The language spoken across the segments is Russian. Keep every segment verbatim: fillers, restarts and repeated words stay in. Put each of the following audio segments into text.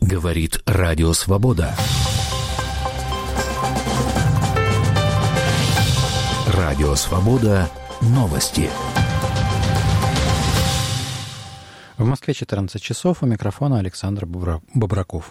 Говорит Радио Свобода. Радио Свобода. Новости. В Москве четырнадцать часов. У микрофона Александр Бобраков.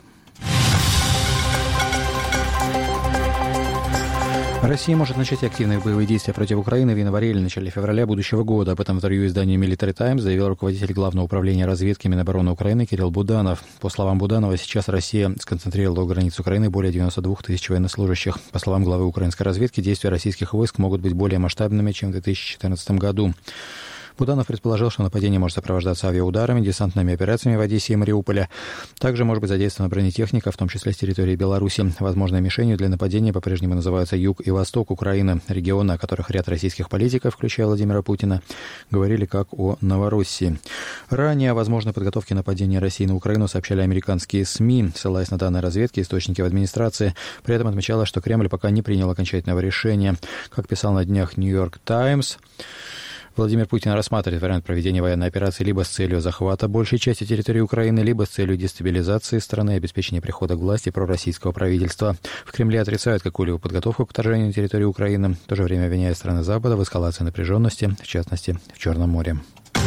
Россия может начать активные боевые действия против Украины в январе или начале февраля будущего года. Об этом в интервью изданию Military Times заявил руководитель Главного управления разведки Минобороны Украины Кирилл Буданов. По словам Буданова, сейчас Россия сконцентрировала у границ Украины более девяносто двух тысяч военнослужащих. По словам главы украинской разведки, действия российских войск могут быть более масштабными, чем в две тысячи четырнадцатом году. Буданов предположил, что нападение может сопровождаться авиаударами, десантными операциями в Одессе и Мариуполе. Также может быть задействована бронетехника, в том числе с территории Беларуси. Возможной мишенью для нападения по-прежнему называются юг и восток Украины, регионы, о которых ряд российских политиков, включая Владимира Путина, говорили как о Новороссии. Ранее о возможной подготовке нападения России на Украину сообщали американские СМИ, ссылаясь на данные разведки, источники в администрации. При этом отмечалось, что Кремль пока не принял окончательного решения. Как писал на днях Нью-Йорк Таймс, Владимир Путин рассматривает вариант проведения военной операции либо с целью захвата большей части территории Украины, либо с целью дестабилизации страны и обеспечения прихода к власти пророссийского правительства. В Кремле отрицают какую-либо подготовку к вторжению на территорию Украины, в то же время обвиняют страны Запада в эскалации напряженности, в частности, в Черном море.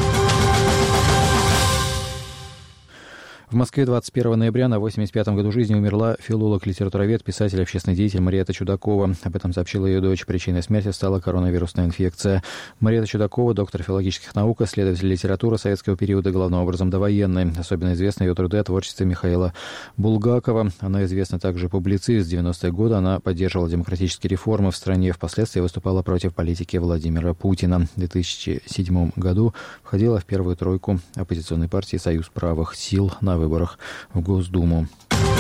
В Москве двадцать первого ноября на восемьдесят пятом году жизни умерла филолог-литературовед, писатель, общественный деятель Марията Чудакова. Об этом сообщила ее дочь. Причиной смерти стала коронавирусная инфекция. Марията Чудакова, доктор филологических наук, исследователь литературы советского периода, главным образом довоенной. Особенно известны ее труды о творчестве Михаила Булгакова. Она известна также публицист. С девяностые годы она поддерживала демократические реформы в стране. Впоследствии выступала против политики Владимира Путина. В две тысячи седьмом году входила в первую тройку оппозиционной партии «Союз правых сил» на выборах в Госдуму.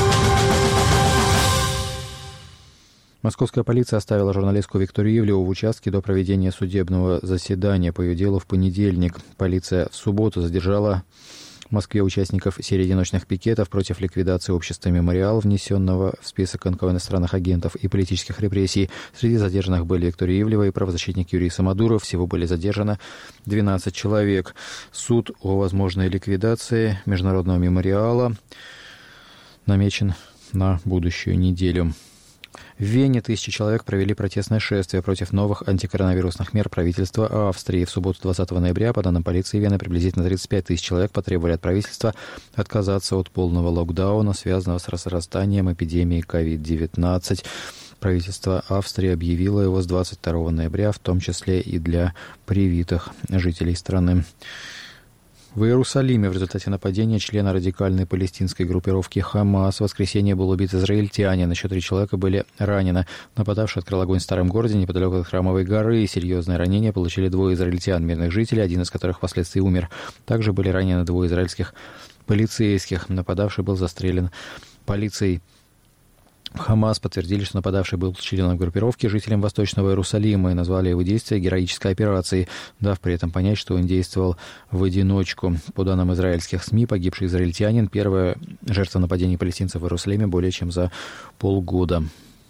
Московская полиция оставила журналистку Викторию Ивлеву в участке до проведения судебного заседания по ее делу в понедельник. Полиция в субботу задержала в Москве участников серии одиночных пикетов против ликвидации общества «Мемориал», внесенного в список эн ка вэ иностранных агентов и политических репрессий. Среди задержанных были Виктория Ивлева и правозащитник Юрий Самодуров. Всего были задержаны двенадцать человек. Суд о возможной ликвидации Международного мемориала намечен на будущую неделю. В Вене тысячи человек провели протестное шествие против новых антикоронавирусных мер правительства Австрии. В субботу двадцатого ноября, по данным полиции Вены, приблизительно тридцать пять тысяч человек потребовали от правительства отказаться от полного локдауна, связанного с разрастанием эпидемии ковид девятнадцать. Правительство Австрии объявило его с двадцать второго ноября, в том числе и для привитых жителей страны. В Иерусалиме в результате нападения члена радикальной палестинской группировки «Хамас» в воскресенье был убит израильтянин. Еще три человека были ранены. Нападавший открыл огонь в старом городе неподалеку от Храмовой горы. Серьезные ранения получили двое израильтян, мирных жителей, один из которых впоследствии умер. Также были ранены двое израильских полицейских. Нападавший был застрелен полицией. Хамас подтвердили, что нападавший был членом группировки, жителем Восточного Иерусалима, и назвали его действия героической операцией, дав при этом понять, что он действовал в одиночку. По данным израильских СМИ, погибший израильтянин – первая жертва нападений палестинцев в Иерусалиме более чем за полгода.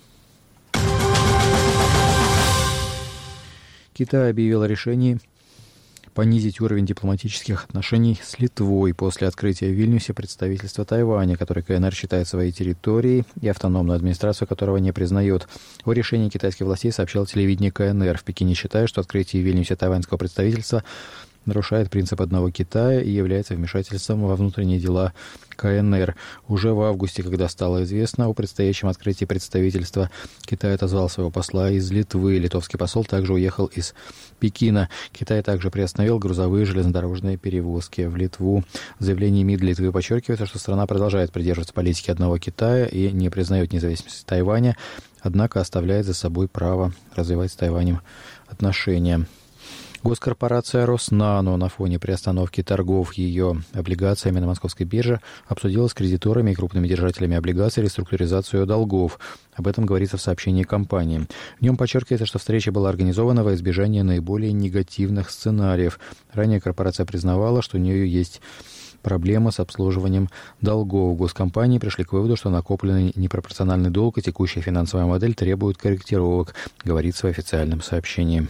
Китай объявил о решении понизить уровень дипломатических отношений с Литвой после открытия в Вильнюсе представительства Тайваня, который ка эн эр считает своей территорией и автономную администрацию которого не признает. О решении китайских властей сообщал телевидение ка эн эр. В Пекине считают, что открытие в Вильнюсе тайваньского представительства нарушает принцип одного Китая и является вмешательством во внутренние дела ка эн эр. Уже в августе, когда стало известно о предстоящем открытии представительства, Китай отозвал своего посла из Литвы. Литовский посол также уехал из Пекина. Китай также приостановил грузовые железнодорожные перевозки в Литву. В заявлении МИД Литвы подчеркивается, что страна продолжает придерживаться политики одного Китая и не признает независимость Тайваня, однако оставляет за собой право развивать с Тайванем отношения. Госкорпорация «Роснано» на фоне приостановки торгов ее облигациями на московской бирже обсудила с кредиторами и крупными держателями облигаций реструктуризацию долгов. Об этом говорится в сообщении компании. В нем подчеркивается, что встреча была организована во избежание наиболее негативных сценариев. Ранее корпорация признавала, что у нее есть проблема с обслуживанием долгов. Госкомпании пришли к выводу, что накопленный непропорциональный долг и текущая финансовая модель требуют корректировок, говорится в официальном сообщении.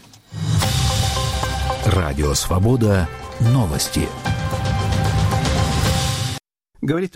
Радио Свобода. Новости. Говорит